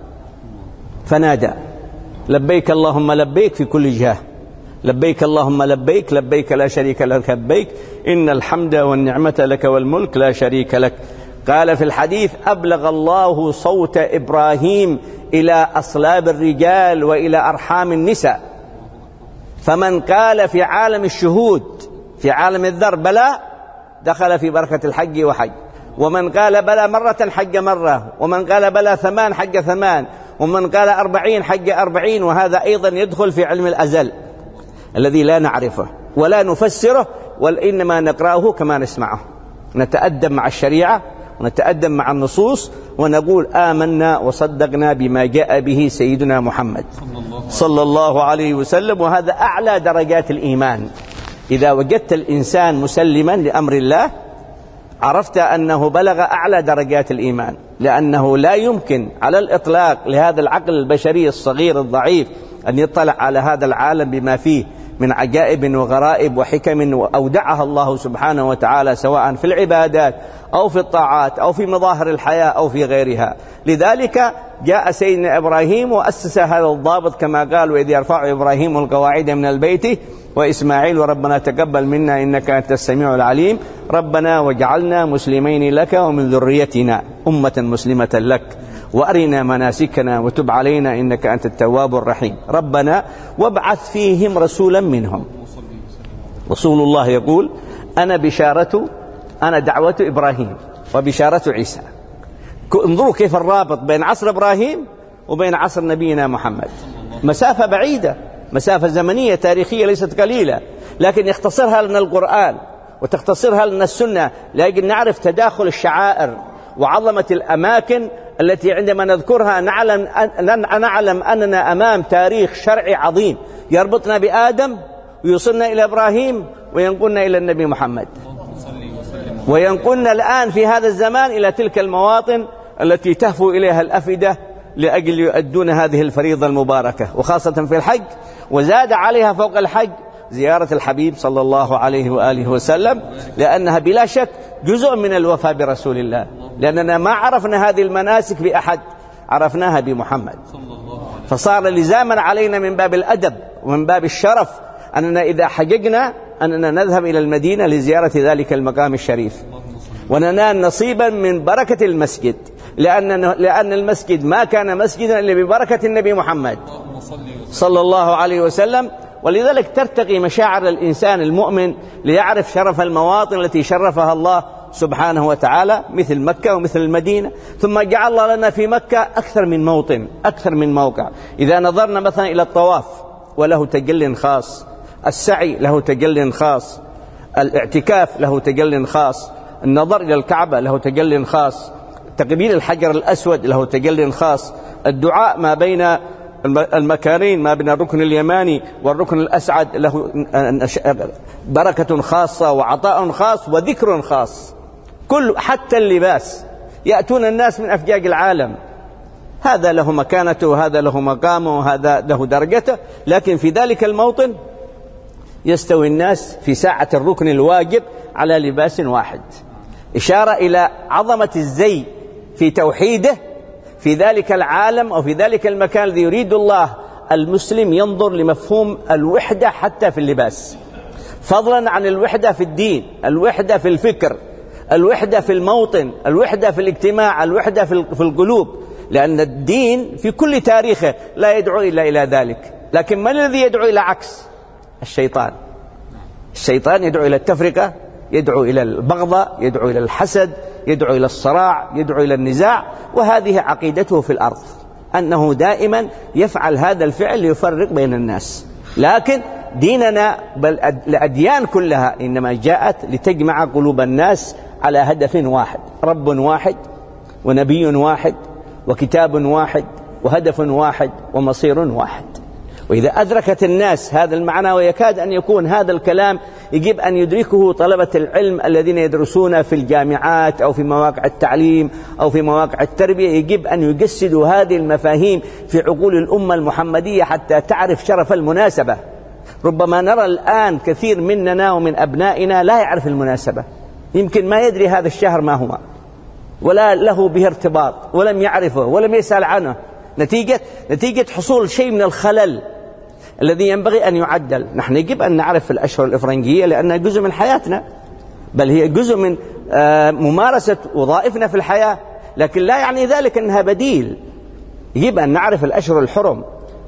فنادى لبيك اللهم لبيك في كل جهة، لبيك اللهم لبيك، لبيك لا شريك لك لبيك، إن الحمد والنعمة لك والملك لا شريك لك. قال في الحديث أبلغ الله صوت إبراهيم إلى أصلاب الرجال وإلى أرحام النساء، فمن قال في عالم الشهود في عالم الذر بلى دخل في بركة الحج وحج، ومن قال بلى مرة حج مرة، ومن قال بلى 8 حج 8، ومن قال 40 حج 40. وهذا أيضا يدخل في علم الأزل الذي لا نعرفه ولا نفسره، وإنما نقرأه كما نسمعه، نتأدب مع الشريعة ونتأدب مع النصوص ونقول آمنا وصدقنا بما جاء به سيدنا محمد صلى الله عليه وسلم. وهذا أعلى درجات الإيمان. إذا وجدت الإنسان مسلما لأمر الله عرفت أنه بلغ أعلى درجات الإيمان، لأنه لا يمكن على الإطلاق لهذا العقل البشري الصغير الضعيف أن يطلع على هذا العالم بما فيه من عجائب وغرائب وحكم أودعها الله سبحانه وتعالى، سواء في العبادات أو في الطاعات أو في مظاهر الحياة أو في غيرها. لذلك جاء سيدنا إبراهيم وأسس هذا الضابط كما قال: وإذ يرفع إبراهيم القواعد من البيت وإسماعيل وربنا تقبل منا إنك أنت السميع العليم، ربنا واجعلنا مسلمين لك ومن ذريتنا أمة مسلمة لك وأرنا مناسكنا وتب علينا إنك أنت التواب الرحيم، ربنا وابعث فيهم رسولا منهم. رسول الله يقول: أنا دعوة إبراهيم وبشارة عيسى. انظروا كيف الرابط بين عصر إبراهيم وبين عصر نبينا محمد، مسافة بعيدة، مسافة زمنية تاريخية ليست قليلة، لكن يختصرها لنا القرآن وتختصرها لنا السنة، لكن نعرف تداخل الشعائر وعظمة الأماكن التي عندما نذكرها نعلم أننا أمام تاريخ شرعي عظيم يربطنا بآدم ويوصلنا إلى إبراهيم وينقلنا إلى النبي محمد، وينقلنا الآن في هذا الزمان إلى تلك المواطن التي تهفو إليها الأفئدة لأجل يؤدون هذه الفريضة المباركة، وخاصة في الحج. وزاد عليها فوق الحج زيارة الحبيب صلى الله عليه وآله وسلم، لأنها بلا شك جزء من الوفاء برسول الله، لأننا ما عرفنا هذه المناسك بأحد، عرفناها بمحمد، فصار لزاما علينا من باب الأدب ومن باب الشرف أننا إذا حججنا أننا نذهب إلى المدينة لزيارة ذلك المقام الشريف وننال نصيبا من بركة المسجد، لأن المسجد ما كان مسجدا إلا ببركة النبي محمد صلى الله عليه وسلم. ولذلك ترتقي مشاعر الإنسان المؤمن ليعرف شرف المواطن التي شرفها الله سبحانه وتعالى، مثل مكة ومثل المدينة. ثم جعل الله لنا في مكة أكثر من موطن، أكثر من موقع. إذا نظرنا مثلا إلى الطواف وله تجل خاص، السعي له تجل خاص، الاعتكاف له تجل خاص، النظر إلى الكعبة له تجل خاص، تقبيل الحجر الأسود له تجل خاص، الدعاء ما بين المكانين ما بين الركن اليماني والركن الأسعد له بركة خاصة وعطاء خاص وذكر خاص. حتى اللباس، يأتون الناس من أفجاج العالم، هذا له مكانته وهذا له مقامه وهذا له درجته، لكن في ذلك الموطن يستوي الناس في ساعة الركن الواجب على لباس واحد، إشارة إلى عظمة الزي في توحيده في ذلك العالم أو في ذلك المكان الذي يريد الله المسلم ينظر لمفهوم الوحدة حتى في اللباس، فضلا عن الوحدة في الدين، الوحدة في الفكر، الوحدة في الموطن، الوحدة في الاجتماع، الوحدة في القلوب، لأن الدين في كل تاريخه لا يدعو إلا إلى ذلك. لكن من الذي يدعو إلى عكس؟ الشيطان. الشيطان يدعو إلى التفرقة، يدعو إلى البغضاء، يدعو إلى الحسد، يدعو إلى الصراع، يدعو إلى النزاع. وهذه عقيدته في الأرض، أنه دائما يفعل هذا الفعل ليفرق بين الناس. لكن ديننا بل الأديان كلها إنما جاءت لتجمع قلوب الناس على هدف واحد، رب واحد ونبي واحد وكتاب واحد وهدف واحد ومصير واحد. وإذا أدركت الناس هذا المعنى، ويكاد أن يكون هذا الكلام يجب أن يدركه طلبة العلم الذين يدرسون في الجامعات أو في مواقع التعليم أو في مواقع التربية، يجب أن يجسدوا هذه المفاهيم في عقول الأمة المحمدية حتى تعرف شرف المناسبة. ربما نرى الآن كثير مننا ومن أبنائنا لا يعرف المناسبة، يمكن ما يدري هذا الشهر ما هو ولا له به ارتباط ولم يعرفه ولم يسأل عنه، نتيجة حصول شيء من الخلل الذي ينبغي أن يعدل. نحن يجب أن نعرف الأشهر الإفرنجية لأنها جزء من حياتنا، بل هي جزء من ممارسة وظائفنا في الحياة، لكن لا يعني ذلك أنها بديل. يجب أن نعرف الأشهر الحرم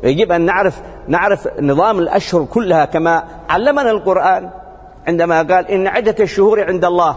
يجب أن نعرف نظام الأشهر كلها كما علمنا القرآن عندما قال إن عدة الشهور عند الله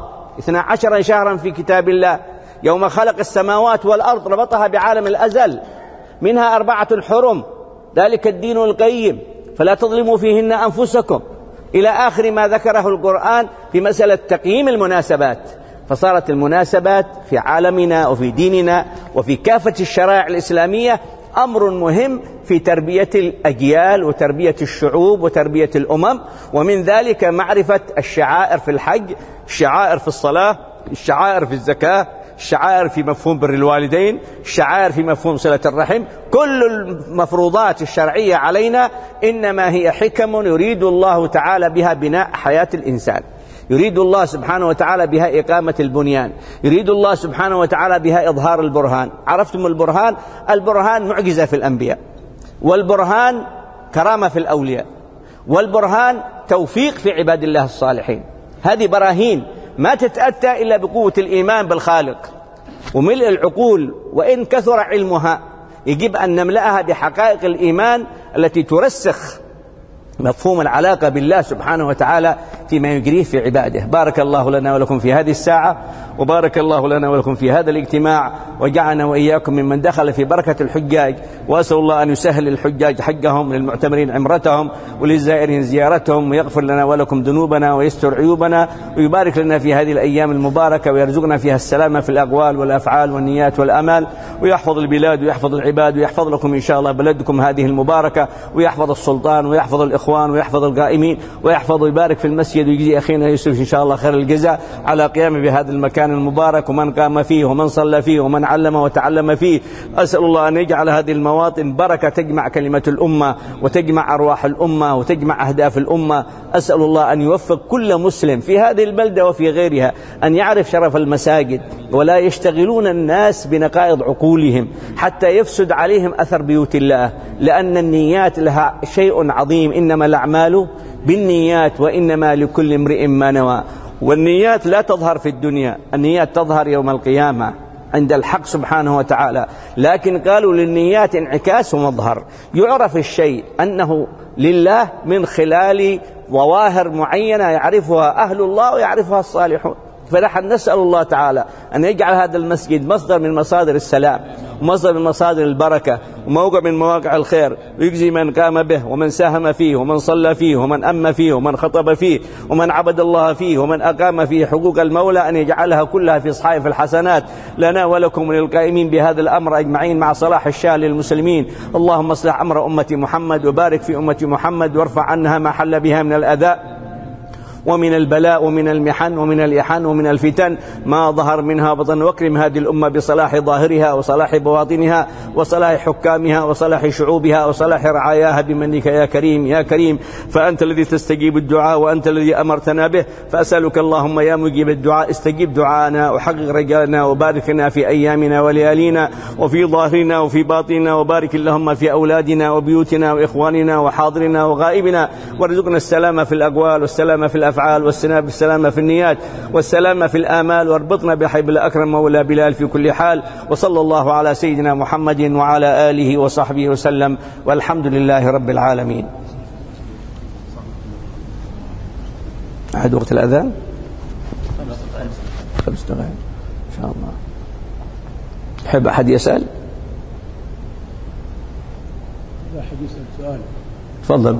12 شهرا في كتاب الله يوم خلق السماوات والأرض ربطها بعالم الأزل منها 4 حرم ذلك الدين القيم فلا تظلموا فيهن أنفسكم إلى آخر ما ذكره القرآن في مسألة تقييم المناسبات. فصارت المناسبات في عالمنا وفي ديننا وفي كافة الشرائع الإسلامية أمر مهم في تربية الأجيال وتربية الشعوب وتربية الأمم، ومن ذلك معرفة الشعائر في الحج، الشعائر في الصلاة، الشعائر في الزكاة، الشعائر في مفهوم بر الوالدين، الشعائر في مفهوم صلة الرحم. كل المفروضات الشرعية علينا إنما هي حكم يريد الله تعالى بها بناء حياة الإنسان، يريد الله سبحانه وتعالى بها إقامة البنيان، يريد الله سبحانه وتعالى بها إظهار البرهان. عرفتم البرهان؟ البرهان معجزة في الأنبياء، والبرهان كرامة في الأولياء، والبرهان توفيق في عباد الله الصالحين. هذه براهين ما تتأتى إلا بقوة الإيمان بالخالق وملء العقول، وإن كثر علمها يجب أن نملأها بحقائق الإيمان التي ترسخ مفهوم العلاقة بالله سبحانه وتعالى فيما يجريه في عباده. بارك الله لنا ولكم في هذه الساعة، وبارك الله لنا ولكم في هذا الاجتماع، وجعلنا وإياكم ممن دخل في بركة الحجاج، وأسأل الله أن يسهل للحجاج حجهم، للمعتمرين عمرتهم، وللزائرين زيارتهم، ويغفر لنا ولكم ذنوبنا ويستر عيوبنا، ويبارك لنا في هذه الأيام المباركة، ويرزقنا فيها السلامة في الأقوال والأفعال والنيات والأمال، ويحفظ البلاد ويحفظ العباد، ويحفظ لكم إن شاء الله بلدكم هذه المباركة، ويحفظ السلطان ويحفظ الإخوان ويحفظ القائمين، ويحفظ ويبارك في المسجد، ويجزي أخينا يوسف إن شاء الله خير الجزاء على قيامه بهذا المكان المبارك، ومن قام فيه ومن صلى فيه ومن علم وتعلم فيه. أسأل الله أن يجعل هذه المواطن بركة تجمع كلمة الأمة وتجمع أرواح الأمة وتجمع أهداف الأمة. أسأل الله أن يوفق كل مسلم في هذه البلدة وفي غيرها أن يعرف شرف المساجد، ولا يشتغلون الناس بنقائض عقولهم حتى يفسد عليهم أثر بيوت الله، لأن النيات لها شيء عظيم، إنما الأعمال بالنيات وإنما لكل امرئ ما نوى. والنيات لا تظهر في الدنيا، النيات تظهر يوم القيامة عند الحق سبحانه وتعالى، لكن قالوا للنيات انعكاس ومظهر. يعرف الشيء أنه لله من خلال ظواهر معينة يعرفها أهل الله ويعرفها الصالحون. فنحن نسأل الله تعالى أن يجعل هذا المسجد مصدر من مصادر السلام، ومصدر من مصادر البركة، وموقع من مواقع الخير، ويجزي من قام به ومن ساهم فيه ومن صلى فيه ومن أم فيه ومن خطب فيه ومن عبد الله فيه ومن أقام فيه حقوق المولى، أن يجعلها كلها في صحائف الحسنات لنا ولكم وللقائمين بهذا الأمر أجمعين، مع صلاح الشان للمسلمين. اللهم اصلح أمر أمة محمد، وبارك في أمة محمد، وارفع عنها ما حل بها من الأذى ومن البلاء ومن المحن ومن الإحن ومن الفتن ما ظهر منها بطن، واكرم هذه الأمة بصلاح ظاهرها وصلاح بواطنها وصلاح حكامها وصلاح شعوبها وصلاح رعاياها بمنك يا كريم يا كريم، فأنت الذي تستجيب الدعاء وأنت الذي أمرتنا به. فأسألك اللهم يا مجيب الدعاء استجيب دعاءنا وحقق رجالنا، وبارك لنا في أيامنا وليالينا وفي ظاهرنا وفي باطننا، وبارك اللهم في أولادنا وبيوتنا وإخواننا وحاضرنا وغائبنا، وارزقنا السلامة في الأقوال والسلامة في الأفعال والسلامة في النيات والسلامة في الآمال، واربطنا بحبل الأكرم مولى بلال في كل حال. وصلى الله على سيدنا محمد وعلى آله وصحبه وسلم، والحمد لله رب العالمين. أحد وقت الأذان 5 دقائق إن شاء الله. يحب أحد يسأل؟ أحد يسأل سؤال؟ تفضل.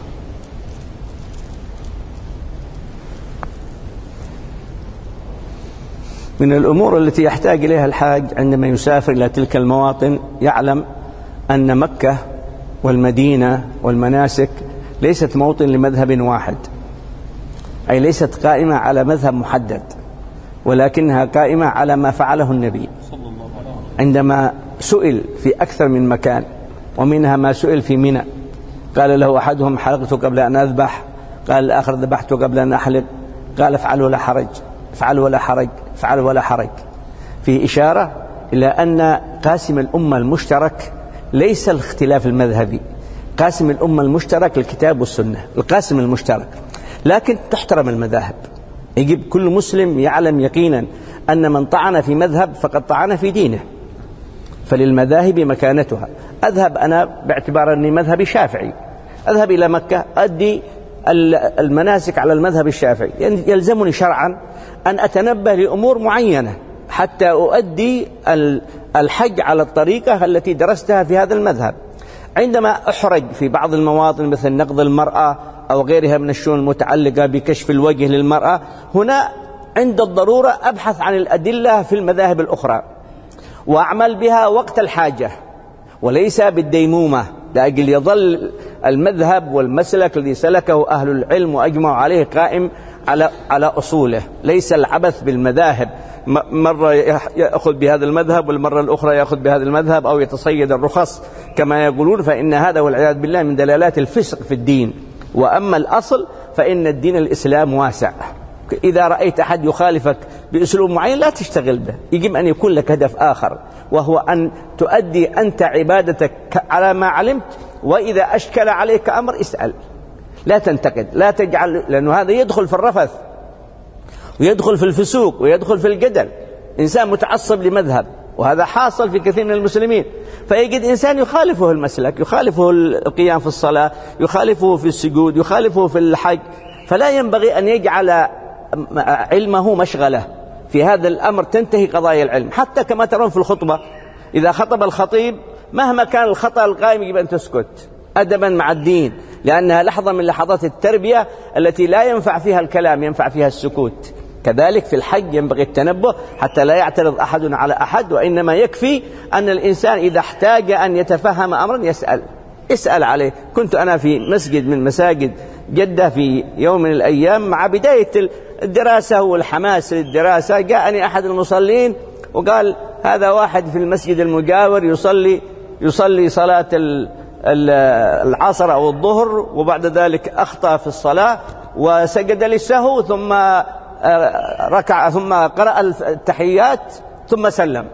من الأمور التي يحتاج إليها الحاج عندما يسافر إلى تلك المواطن يعلم أن مكة والمدينة والمناسك ليست موطن لمذهب واحد، أي ليست قائمة على مذهب محدد، ولكنها قائمة على ما فعله النبي عندما سئل في أكثر من مكان، ومنها ما سئل في منى قال له أحدهم حلقت قبل أن أذبح، قال الآخر ذبحت قبل أن أحلق، قال افعل ولا حرج، افعل ولا حرج، افعل ولا حرج. فيه إشارة إلى أن قاسم الأمة المشترك ليس الاختلاف المذهبي، قاسم الأمة المشترك الكتاب والسنة، القاسم المشترك، لكن تحترم المذاهب. يجب كل مسلم يعلم يقينا أن من طعن في مذهب فقد طعن في دينه، فللمذاهب مكانتها. أذهب أنا باعتبار أني مذهبي شافعي، أذهب إلى مكة أدي المناسك على المذهب الشافعي، يلزمني شرعا أن أتنبه لأمور معينة حتى أؤدي الحج على الطريقة التي درستها في هذا المذهب. عندما أحرج في بعض المواطن مثل نقض المرأة أو غيرها من الشؤون المتعلقة بكشف الوجه للمرأة، هنا عند الضرورة أبحث عن الأدلة في المذاهب الأخرى وأعمل بها وقت الحاجة وليس بالديمومة، لأجل يظل المذهب والمسلك الذي سلكه أهل العلم وأجمعوا عليه قائم على أصوله، ليس العبث بالمذاهب، مرة يأخذ بهذا المذهب والمرة الأخرى يأخذ بهذا المذهب أو يتصيد الرخص كما يقولون، فإن هذا والعياذ بالله من دلالات الفسق في الدين. وأما الأصل فإن الدين الإسلام واسع، إذا رأيت أحد يخالفك بأسلوب معين لا تشتغل به، يجب أن يكون لك هدف آخر وهو أن تؤدي أنت عبادتك على ما علمت، وإذا أشكل عليك أمر اسأل، لا تنتقد، لا تجعل، لأنه هذا يدخل في الرفث ويدخل في الفسوق ويدخل في الجدل. إنسان متعصب لمذهب، وهذا حاصل في كثير من المسلمين، فيجد إنسان يخالفه المسلك، يخالفه القيام في الصلاة، يخالفه في السجود، يخالفه في الحج، فلا ينبغي أن يجعل علمه مشغلة في هذا الأمر، تنتهي قضايا العلم. حتى كما ترون في الخطبة، إذا خطب الخطيب مهما كان الخطأ القائم يجب أن تسكت أدبا مع الدين، لأنها لحظة من لحظات التربية التي لا ينفع فيها الكلام، ينفع فيها السكوت. كذلك في الحج ينبغي التنبه حتى لا يعترض أحد على أحد، وإنما يكفي أن الإنسان إذا احتاج أن يتفهم أمرا اسأل عليه. كنت أنا في مسجد من مساجد جدة في يوم من الأيام مع بداية الدراسة والحماس للدراسة، جاءني أحد المصلين وقال هذا واحد في المسجد المجاور يصلي صلاة العصر أو الظهر، وبعد ذلك أخطأ في الصلاة وسجد للسهو ثم ركع ثم قرأ التحيات ثم سلم.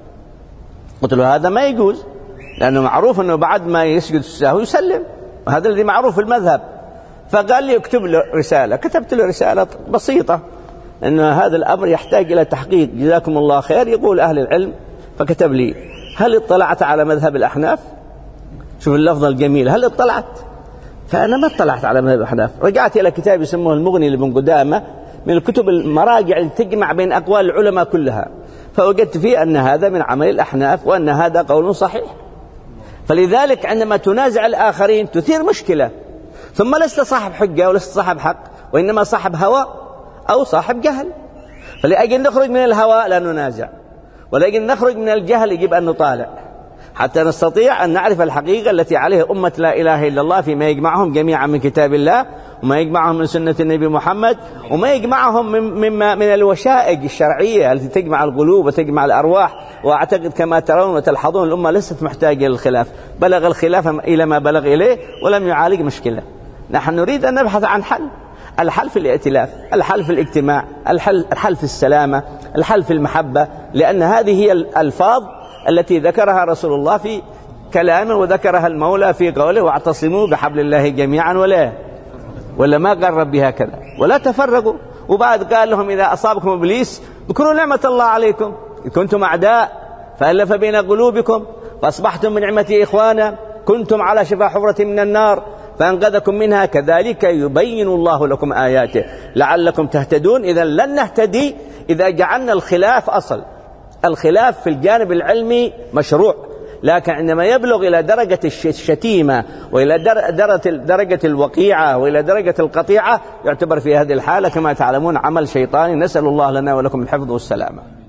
قلت له هذا ما يجوز، لأنه معروف أنه بعد ما يسجد السهو يسلم، وهذا الذي معروف في المذهب. فقال لي اكتب له رسالة. كتبت له رسالة بسيطة أن هذا الأمر يحتاج إلى تحقيق، جزاكم الله خير، يقول أهل العلم. فكتب لي هل اطلعت على مذهب الأحناف؟ شوف اللفظ الجميل، هل اطلعت؟ فأنا ما اطلعت على مذهب الأحناف. رجعت إلى كتاب يسموه المغني لابن قدامة، من الكتب المراجع اللي تجمع بين أقوال العلماء كلها، فوجدت فيه أن هذا من عمل الأحناف وأن هذا قول صحيح. فلذلك عندما تنازع الآخرين تثير مشكلة، ثم لست صاحب حجة ولست صاحب حق، وإنما صاحب هوى أو صاحب جهل. فلأجل نخرج من الهوى لا ننازع، ولأجل نخرج من الجهل يجب أن نطالع حتى نستطيع أن نعرف الحقيقة التي عليها أمة لا إله إلا الله، فيما يجمعهم جميعا من كتاب الله، وما يجمعهم من سنة النبي محمد، وما يجمعهم من الوشائج الشرعية التي تجمع القلوب وتجمع الأرواح. وأعتقد كما ترون وتلحظون الأمة ليست محتاجة للخلاف، بلغ الخلاف إلى ما بلغ إليه ولم يعالج مشكلة. نحن نريد أن نبحث عن حل، الحل في الائتلاف، الحل في الاجتماع، الحل في السلامة، الحل في المحبة، لأن هذه هي الألفاظ التي ذكرها رسول الله في كلامه وذكرها المولى في قوله واعتصموا بحبل الله جميعا ولا ما قال ربي هكذا ولا تفرقوا. وبعد قال لهم إذا أصابكم إبليس اذكروا نعمة الله عليكم كنتم أعداء فألف بين قلوبكم فأصبحتم من نعمته إخوانا كنتم على شفا حفرة من النار فأنقذكم منها كذلك يبين الله لكم آياته لعلكم تهتدون. إذا لن نهتدي إذا جعلنا الخلاف أصل. الخلاف في الجانب العلمي مشروع، لكن عندما يبلغ إلى درجة الشتيمة وإلى درجة الوقيعة وإلى درجة القطيعة يعتبر في هذه الحالة كما تعلمون عمل شيطاني. نسأل الله لنا ولكم الحفظ والسلامة.